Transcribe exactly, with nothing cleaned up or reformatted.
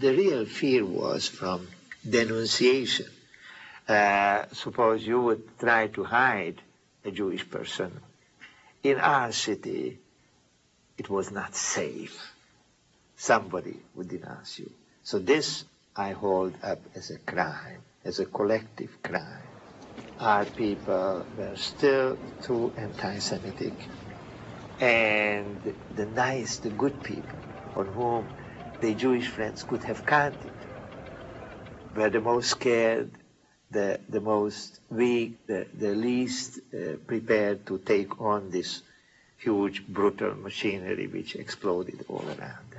the real fear was from denunciation. Uh, suppose you would try to hide a Jewish person. In our city, it was not safe. Somebody would denounce you. So this I hold up as a crime, as a collective crime. Our people were still too anti-Semitic. And the nice, the good people on whom the Jewish friends could have counted were the most scared, the, the most weak, the, the least uh, prepared to take on this huge, brutal machinery which exploded all around.